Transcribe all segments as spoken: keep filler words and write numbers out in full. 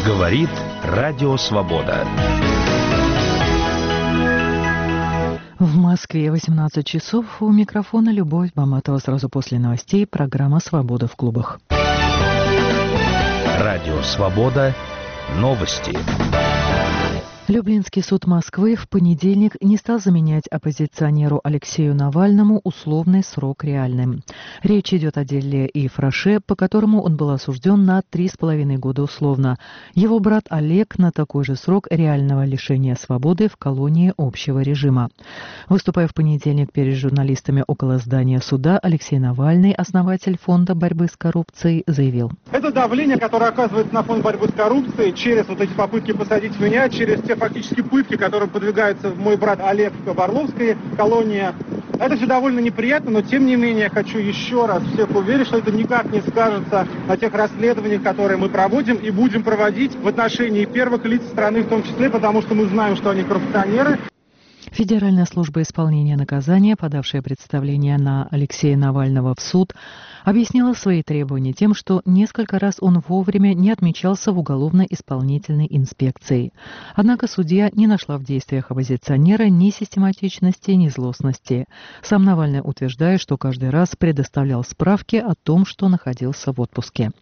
Говорит Радио Свобода. В Москве восемнадцать часов. У микрофона Любовь Баматова. Сразу после новостей программа «Свобода в клубах». Радио Свобода. Новости. Люблинский суд Москвы в понедельник не стал заменять оппозиционеру Алексею Навальному условный срок реальным. Речь идет о деле Ифраше, по которому он был осужден на три с половиной года условно. Его брат Олег на такой же срок реального лишения свободы в колонии общего режима. Выступая в понедельник перед журналистами около здания суда, Алексей Навальный, основатель Фонда борьбы с коррупцией, заявил: «Это давление, которое оказывается на фонд борьбы с коррупцией через вот эти попытки посадить меня, через те фактически пытки, которым подвигается мой брат Олег в Орловской колонии. Это все довольно неприятно, но тем не менее хочу еще раз всех уверить, что это никак не скажется на тех расследованиях, которые мы проводим и будем проводить в отношении первых лиц страны в том числе, потому что мы знаем, что они коррупционеры». Федеральная служба исполнения наказания, подавшая представление на Алексея Навального в суд, объяснила свои требования тем, что несколько раз он вовремя не отмечался в уголовно-исполнительной инспекции. Однако судья не нашла в действиях оппозиционера ни систематичности, ни злостности. Сам Навальный утверждает, что каждый раз предоставлял справки о том, что находился в отпуске.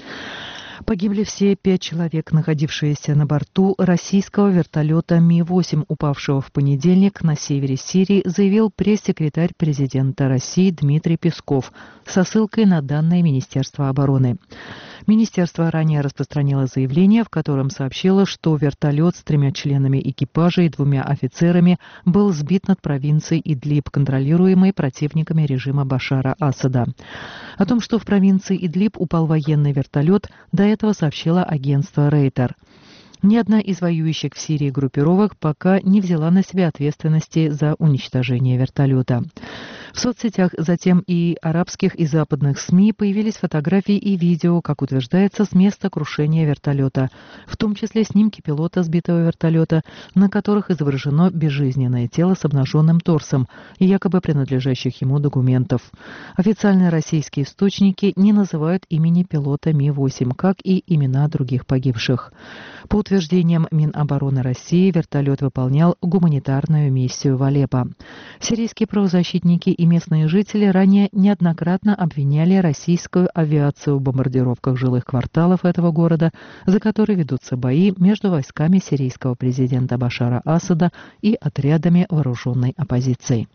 Погибли все пять человек, находившиеся на борту российского вертолета Ми восемь, упавшего в понедельник на севере Сирии, заявил пресс-секретарь президента России Дмитрий Песков со ссылкой на данные Министерства обороны. Министерство ранее распространило заявление, в котором сообщило, что вертолет с тремя членами экипажа и двумя офицерами был сбит над провинцией Идлиб, контролируемой противниками режима Башара Асада. О том, что в провинции Идлиб упал военный вертолет, до этого сообщило агентство Рейтер. Ни одна из воюющих в Сирии группировок пока не взяла на себя ответственности за уничтожение вертолета. В соцсетях, затем и арабских и западных СМИ появились фотографии и видео, как утверждается, с места крушения вертолета, в том числе снимки пилота сбитого вертолета, на которых изображено безжизненное тело с обнаженным торсом и якобы принадлежащих ему документов. Официальные российские источники не называют имени пилота Ми восемь, как и имена других погибших. По утверждениям Минобороны России, вертолет выполнял гуманитарную миссию в Алеппо. Сирийские правозащитники и местные жители ранее неоднократно обвиняли российскую авиацию в бомбардировках жилых кварталов этого города, за которые ведутся бои между войсками сирийского президента Башара Асада и отрядами вооруженной оппозиции.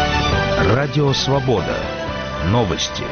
Радио Свобода. Новости.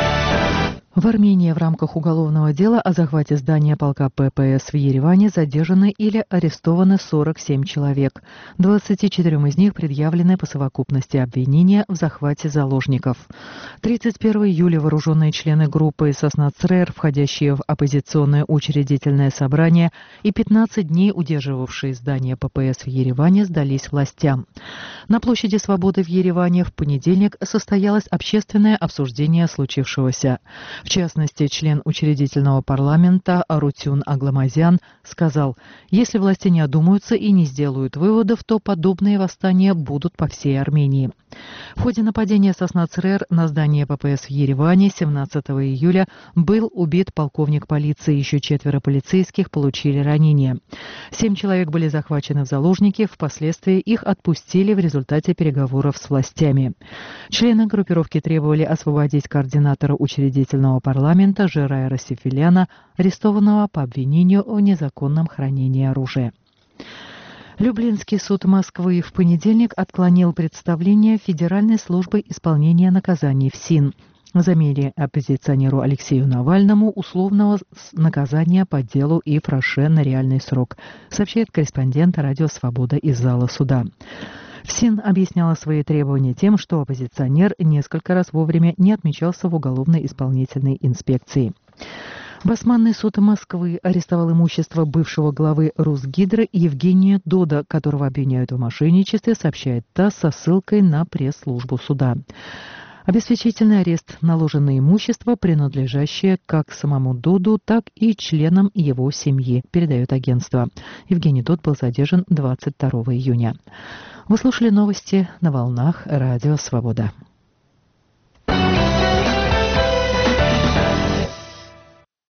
В Армении в рамках уголовного дела о захвате здания полка ППС в Ереване задержаны или арестованы сорок семь человек. двадцати четырем из них предъявлены по совокупности обвинения в захвате заложников. тридцать первого июля вооруженные члены группы Соснацрер, входящие в оппозиционное учредительное собрание, и пятнадцать дней удерживавшие здание ППС в Ереване, сдались властям. На площади Свободы в Ереване в понедельник состоялось общественное обсуждение случившегося. В частности, член учредительного парламента Арутюн Агламазян сказал: «Если власти не одумаются и не сделают выводов, то подобные восстания будут по всей Армении». В ходе нападения Соснацрер на здание ППС в Ереване семнадцатого июля был убит полковник полиции, еще четверо полицейских получили ранения. Семь человек были захвачены в заложники, впоследствии их отпустили в результате переговоров с властями. Члены группировки требовали освободить координатора учредительного парламента Жерая Расифиляна, арестованного по обвинению в незаконном хранении оружия. Люблинский суд Москвы в понедельник отклонил представление Федеральной службы исполнения наказаний ФСИН. Заменили оппозиционеру Алексею Навальному условного наказания по делу Ифраше на реальный срок, сообщает корреспондент «Радио Свобода» из зала суда. ФСИН объясняла свои требования тем, что оппозиционер несколько раз вовремя не отмечался в уголовно-исполнительной инспекции. Басманный суд Москвы арестовал имущество бывшего главы Русгидро Евгения Дода, которого обвиняют в мошенничестве, сообщает ТАСС со ссылкой на пресс-службу суда. Обеспечительный арест наложен на имущество, принадлежащее как самому Доду, так и членам его семьи, передает агентство. Евгений Дод был задержан двадцать второго июня. Вы слушали новости на волнах Радио Свобода.